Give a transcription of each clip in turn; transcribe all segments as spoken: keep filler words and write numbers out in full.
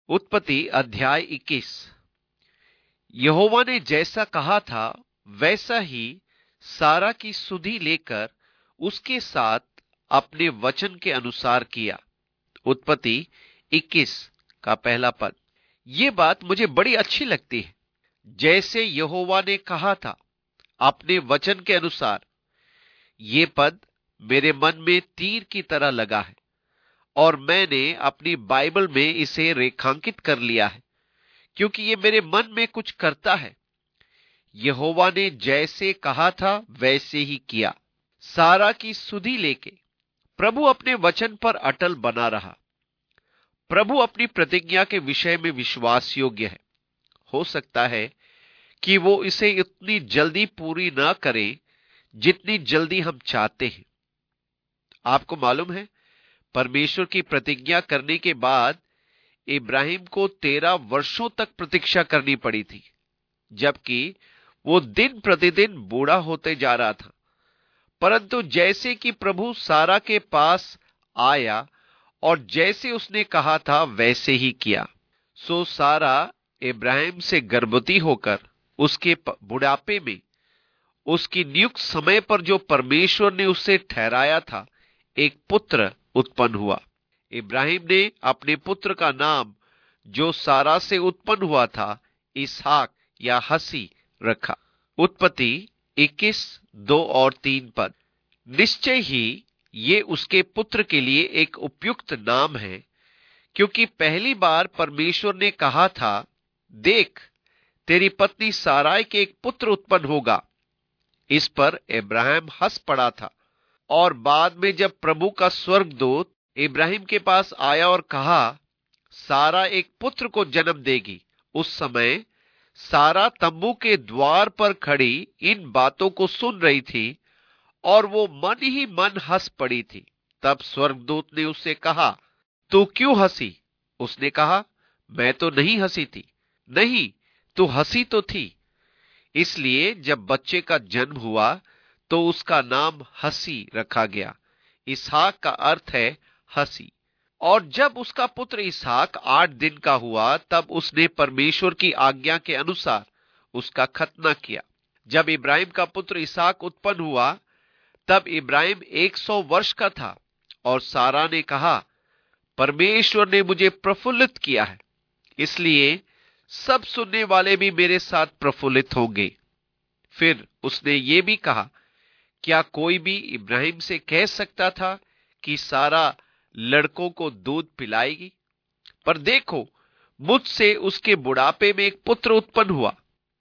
उत्पत्ति अध्याय इक्कीस। यहोवा ने जैसा कहा था वैसा ही सारा की सुधि लेकर उसके साथ अपने वचन के अनुसार किया। उत्पत्ति इक्कीस का पहला पद। ये बात मुझे बड़ी अच्छी लगती है। जैसे यहोवा ने कहा था अपने वचन के अनुसार, ये पद मेरे मन में तीर की तरह लगा है और मैंने अपनी बाइबल में इसे रेखांकित कर लिया है, क्योंकि ये मेरे मन में कुछ करता है। यहोवा ने जैसे कहा था वैसे ही किया। सारा की सुधि लेके प्रभु अपने वचन पर अटल बना रहा। प्रभु अपनी प्रतिज्ञा के विषय में विश्वास योग्य है। हो सकता है कि वो इसे इतनी जल्दी पूरी ना करे जितनी जल्दी हम चाहते हैं। आपको मालूम है, परमेश्वर की प्रतिज्ञा करने के बाद इब्राहिम को तेरह वर्षों तक प्रतीक्षा करनी पड़ी थी, जबकि वो दिन प्रतिदिन बूढ़ा होते जा रहा था। परंतु जैसे कि प्रभु सारा के पास आया और जैसे उसने कहा था वैसे ही किया। सो सारा इब्राहिम से गर्भवती होकर उसके बुढ़ापे में उसकी नियुक्त समय पर जो परमेश्वर ने उससे ठहराया था, एक पुत्र उत्पन्न हुआ। इब्राहिम ने अपने पुत्र का नाम जो सारा से उत्पन्न हुआ था, इसहाक या हसी रखा। उत्पत्ति इक्कीस दो और तीन पद। निश्चय ही ये उसके पुत्र के लिए एक उपयुक्त नाम है, क्योंकि पहली बार परमेश्वर ने कहा था, देख, तेरी पत्नी साराय के एक पुत्र उत्पन्न होगा। इस पर इब्राहिम हंस पड़ा था। और बाद में जब प्रभु का स्वर्गदूत इब्राहिम के पास आया और कहा, सारा एक पुत्र को जन्म देगी, उस समय सारा तंबू के द्वार पर खड़ी इन बातों को सुन रही थी और वो मन ही मन हंस पड़ी थी। तब स्वर्गदूत ने उससे कहा, तू क्यों हंसी? उसने कहा, मैं तो नहीं हंसी थी। नहीं, तू हंसी तो थी। इसलिए जब बच्चे का जन्म हुआ तो उसका नाम हसी रखा गया। इसहाक का अर्थ है हसी। और जब उसका पुत्र इसहाक आठ दिन का हुआ, तब उसने परमेश्वर की आज्ञा के अनुसार उसका खतना किया। जब इब्राहिम का पुत्र इसहाक उत्पन्न हुआ, तब इब्राहिम एक सौ वर्ष का था और सारा ने कहा, परमेश्वर ने मुझे प्रफुल्लित किया है, इसलिए सब सुनने वाले भी मेरे साथ प्रफुल्लित होंगे। फिर उसने ये भी कहा, क्या कोई भी इब्राहिम से कह सकता था कि सारा लड़कों को दूध पिलाएगी? पर देखो, मुझसे उसके बुढ़ापे में एक पुत्र उत्पन्न हुआ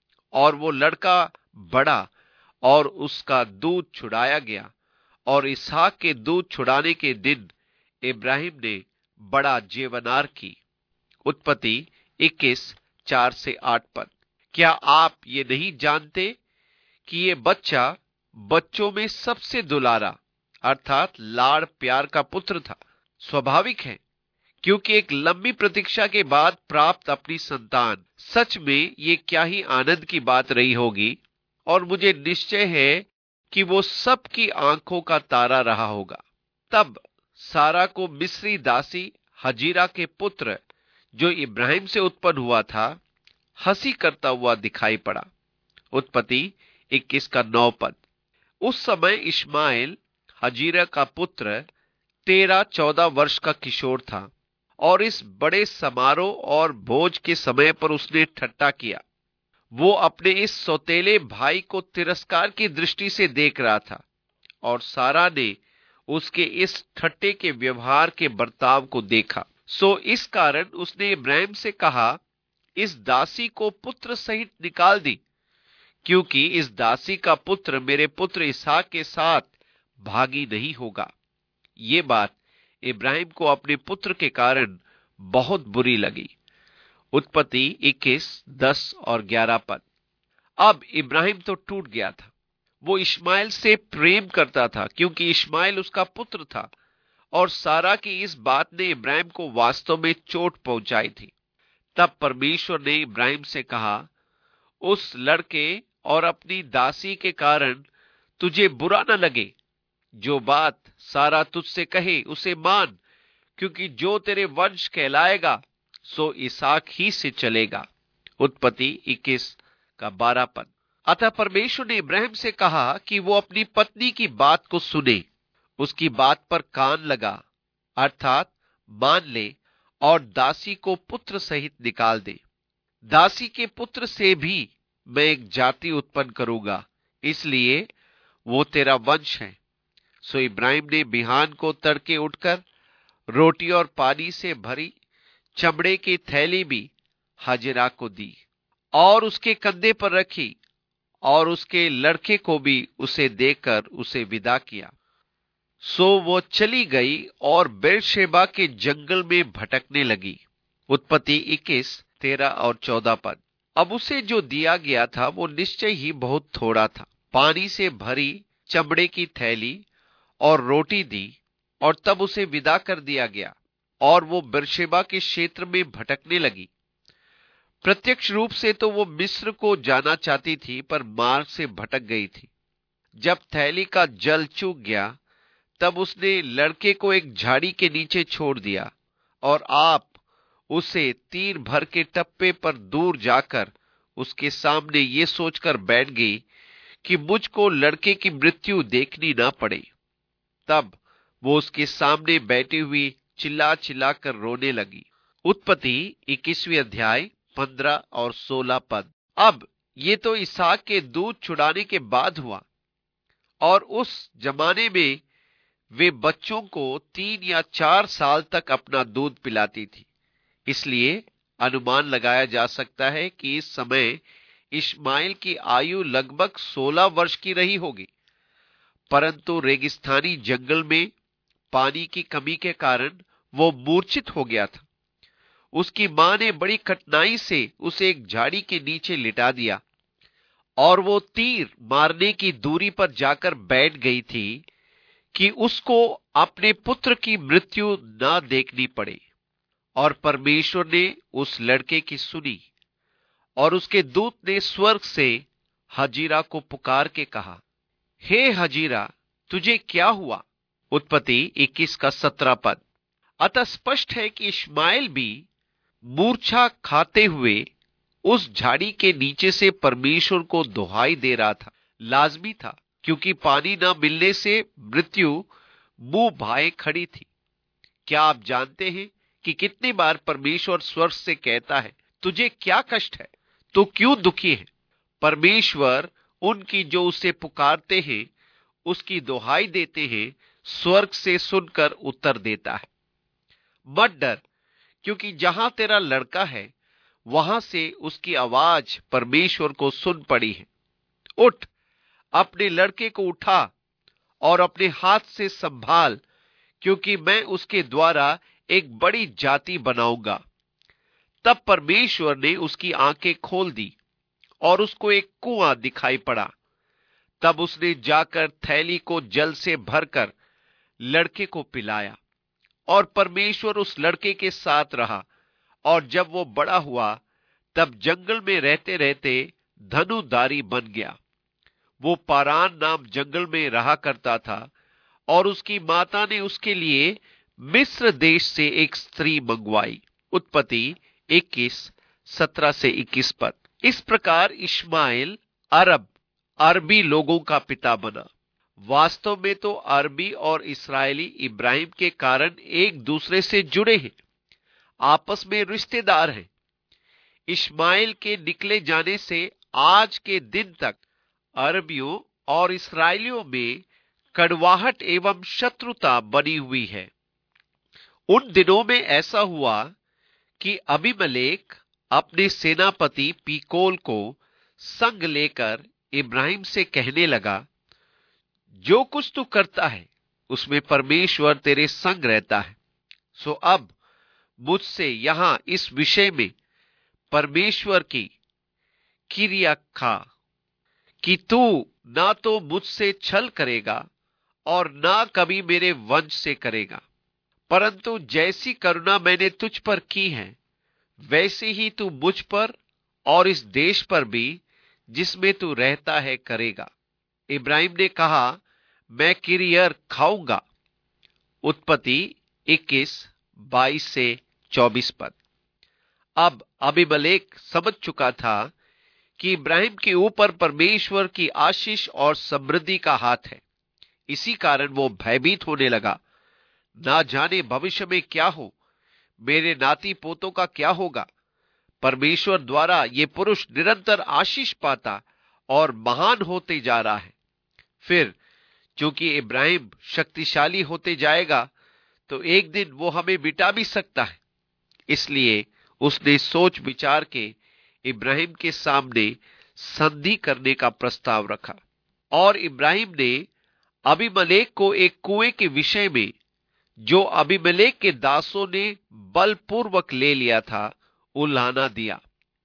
और वो लड़का बड़ा और उसका दूध छुड़ाया गया। और इसहाक के दूध छुड़ाने के दिन इब्राहिम ने बड़ा जेवनार की। उत्पत्ति इक्कीस चार से आठ पद। क्या आप ये नहीं जानते कि ये बच्चा बच्चों में सबसे दुलारा अर्थात लाड़ प्यार का पुत्र था? स्वाभाविक है, क्योंकि एक लंबी प्रतीक्षा के बाद प्राप्त अपनी संतान, सच में ये क्या ही आनंद की बात रही होगी। और मुझे निश्चय है कि वो सबकी आंखों का तारा रहा होगा। तब सारा को मिस्री दासी हजीरा के पुत्र जो इब्राहिम से उत्पन्न हुआ था, हंसी करता हुआ दिखाई पड़ा। उत्पत्ति इक्कीस का नौ पद। उस समय इश्माएल हजीरा का पुत्र तेरह चौदह वर्ष का किशोर था और इस बड़े समारोह और भोज के समय पर उसने ठट्टा किया। वो अपने इस सौतेले भाई को तिरस्कार की दृष्टि से देख रहा था और सारा ने उसके इस ठट्टे के व्यवहार के बर्ताव को देखा। सो इस कारण उसने इब्राहिम से कहा, इस दासी को पुत्र सहित निकाल दी, क्योंकि इस दासी का पुत्र मेरे पुत्र इसहाक के साथ भागी नहीं होगा। ये बात इब्राहिम को अपने पुत्र के कारण बहुत बुरी लगी। उत्पत्ति इक्कीस दस और ग्यारह पद। अब इब्राहिम तो टूट गया था। वो इश्माएल से प्रेम करता था क्योंकि इश्माएल उसका पुत्र था और सारा की इस बात ने इब्राहिम को वास्तव में चोट पहुंचाई थी। तब परमेश्वर ने इब्राहिम से कहा, उस लड़के और अपनी दासी के कारण तुझे बुरा न लगे। जो बात सारा तुझसे कहे उसे मान, क्योंकि जो तेरे वंश कहलाएगा सो इसहाक ही से चलेगा। उत्पत्ति इक्कीस का बारह पद। अतः परमेश्वर ने इब्राहिम से कहा कि वो अपनी पत्नी की बात को सुने, उसकी बात पर कान लगा, अर्थात मान ले, और दासी को पुत्र सहित निकाल दे। दासी के पुत्र से भी मैं एक जाति उत्पन्न करूंगा, इसलिए वो तेरा वंश है। सो इब्राहिम ने बिहान को तड़के उठकर रोटी और पानी से भरी चमड़े की थैली भी हाजिरा को दी और उसके कंधे पर रखी, और उसके लड़के को भी उसे देकर उसे विदा किया। सो वो चली गई और बेरशेबा के जंगल में भटकने लगी। उत्पत्ति इक्कीस तेरह और चौदह पद। अब उसे जो दिया गया था वो निश्चय ही बहुत थोड़ा था। पानी से भरी चमड़े की थैली और रोटी दी, और तब उसे विदा कर दिया गया, और वो बेरशेबा के क्षेत्र में भटकने लगी। प्रत्यक्ष रूप से तो वो मिस्र को जाना चाहती थी, पर मार्ग से भटक गई थी। जब थैली का जल चूक गया, तब उसने लड़के को एक झाड़ी के नीचे छोड़ दिया, और आप उसे तीर भर के टप्पे पर दूर जाकर उसके सामने ये सोचकर बैठ गई कि मुझको लड़के की मृत्यु देखनी ना पड़े। तब वो उसके सामने बैठी हुई चिल्ला चिल्ला कर रोने लगी। उत्पत्ति इक्कीसवीं अध्याय पंद्रह और सोलह पद। अब ये तो इसहाक के दूध छुड़ाने के बाद हुआ, और उस जमाने में वे बच्चों को तीन या चार साल तक अपना दूध पिलाती थी। इसलिए अनुमान लगाया जा सकता है कि इस समय इश्माइल की आयु लगभग सोलह वर्ष की रही होगी। परंतु रेगिस्तानी जंगल में पानी की कमी के कारण वो मूर्छित हो गया था। उसकी मां ने बड़ी कठिनाई से उसे एक झाड़ी के नीचे लिटा दिया, और वो तीर मारने की दूरी पर जाकर बैठ गई थी कि उसको अपने पुत्र की मृत्यु न देखनी पड़े। और परमेश्वर ने उस लड़के की सुनी, और उसके दूत ने स्वर्ग से हजीरा को पुकार के कहा, हे हजीरा, तुझे क्या हुआ? उत्पत्ति इक्कीस का सत्रह पद। अतः स्पष्ट है कि इश्माइल भी मूर्छा खाते हुए उस झाड़ी के नीचे से परमेश्वर को दुहाई दे रहा था। लाजमी था, क्योंकि पानी न मिलने से मृत्यु मुंह भाए खड़ी थी। क्या आप जानते हैं कि कितनी बार परमेश्वर स्वर्ग से कहता है, तुझे क्या कष्ट है, तो क्यों दुखी है? परमेश्वर उनकी जो उसे पुकारते हैं, उसकी दुहाई देते हैं, स्वर्ग से सुनकर उत्तर देता है। मत डर, क्योंकि जहां तेरा लड़का है वहां से उसकी आवाज परमेश्वर को सुन पड़ी है। उठ, अपने लड़के को उठा और अपने हाथ से संभाल, क्योंकि मैं उसके द्वारा एक बड़ी जाति बनाऊंगा। तब परमेश्वर ने उसकी आंखें खोल दी और उसको एक कुआं दिखाई पड़ा। तब उसने जाकर थैली को जल से भरकर लड़के को पिलाया, और परमेश्वर उस लड़के के साथ रहा। और जब वो बड़ा हुआ, तब जंगल में रहते रहते धनुधारी बन गया। वो पारान नाम जंगल में रहा करता था, और उसकी माता ने उसके लिए मिस्र देश से एक स्त्री मंगवाई। उत्पत्ति इक्कीस सत्रह से इक्कीस पद। इस प्रकार इश्माइल अरब अरबी लोगों का पिता बना। वास्तव में तो अरबी और इस्राएली इब्राहिम के कारण एक दूसरे से जुड़े हैं, आपस में रिश्तेदार हैं। इश्माइल के निकले जाने से आज के दिन तक अरबियों और इस्राएलियों में कड़वाहट एवं शत्रुता बनी हुई है। उन दिनों में ऐसा हुआ कि अबीमेलेक अपने सेनापति पीकोल को संग लेकर इब्राहिम से कहने लगा, जो कुछ तू करता है उसमें परमेश्वर तेरे संग रहता है। सो अब मुझसे यहां इस विषय में परमेश्वर की किरिया खा कि तू ना तो मुझसे छल करेगा और ना कभी मेरे वंश से करेगा, परंतु जैसी करुणा मैंने तुझ पर की है वैसे ही तू मुझ पर और इस देश पर भी जिसमें तू रहता है करेगा। इब्राहिम ने कहा, मैं किरियर खाऊंगा। उत्पत्ति इक्कीस बाईस से चौबीस पद। अब अबीमेलेक समझ चुका था कि इब्राहिम के ऊपर परमेश्वर की आशीष और समृद्धि का हाथ है। इसी कारण वो भयभीत होने लगा। ना जाने भविष्य में क्या हो, मेरे नाती पोतों का क्या होगा। परमेश्वर द्वारा ये पुरुष निरंतर आशीष पाता और महान होते जा रहा है। फिर चूंकि इब्राहिम शक्तिशाली होते जाएगा तो एक दिन वो हमें मिटा भी सकता है। इसलिए उसने सोच विचार के इब्राहिम के सामने संधि करने का प्रस्ताव रखा। और इब्राहिम ने अबीमेलेक को एक कुएं के विषय में, जो अबीमेलेक के दासों ने बलपूर्वक ले लिया था, उल्हाना दिया।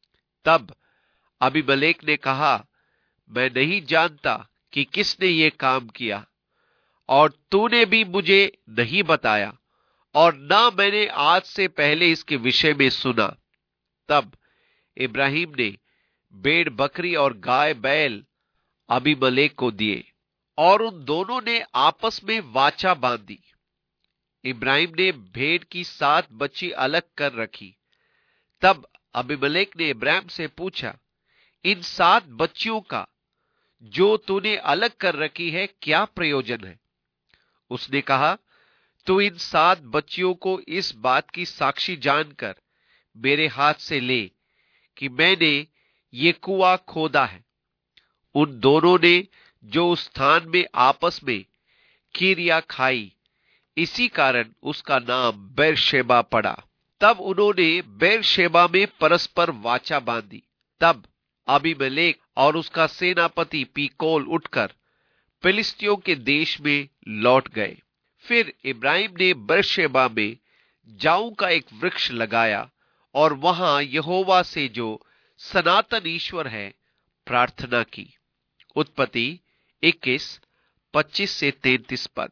तब अबीमेलेक ने कहा, मैं नहीं जानता कि किसने ये काम किया, और तूने भी मुझे नहीं बताया, और ना मैंने आज से पहले इसके विषय में सुना। तब इब्राहिम ने भेड़ बकरी और गाय बैल अबीमेलेक को दिए, और उन दोनों ने आपस में वाचा बांधी। इब्राहिम ने भेड़ की सात बच्ची अलग कर रखी। तब अबीमेलेक ने इब्राहिम से पूछा, इन सात बच्चियों का जो तूने अलग कर रखी है क्या प्रयोजन है? उसने कहा, तू इन सात बच्चियों को इस बात की साक्षी जानकर मेरे हाथ से ले कि मैंने ये कुआं खोदा है। उन दोनों ने जो उस स्थान में आपस में किरिया खाई, इसी कारण उसका नाम बेरशेबा पड़ा। तब उन्होंने बेरशेबा में परस्पर वाचा बांधी। तब अबीमेलेक और उसका सेनापति पीकोल उठकर फिलिस्तियों के देश में लौट गए। फिर इब्राहिम ने बेरशेबा में जाऊ का एक वृक्ष लगाया और वहां यहोवा से, जो सनातन ईश्वर है, प्रार्थना की। उत्पत्ति इक्कीस पच्चीस से तैंतीस पद।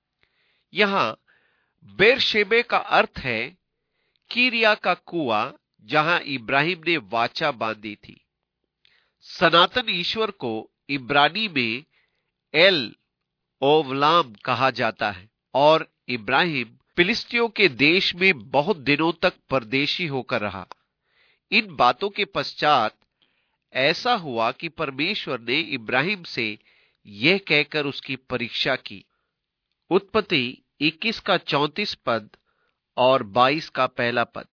यहां बेरशेबे का अर्थ है किरिया का कुआं, जहां इब्राहिम ने वाचा बांधी थी। सनातन ईश्वर को इब्रानी में एल ओवलाम कहा जाता है, और इब्राहिम फिलिस्तियों के देश में बहुत दिनों तक परदेशी होकर रहा। इन बातों के पश्चात ऐसा हुआ कि परमेश्वर ने इब्राहिम से यह कहकर उसकी परीक्षा की। उत्पत्ति इक्कीस का चौंतीस पद और बाईस का पहला पद।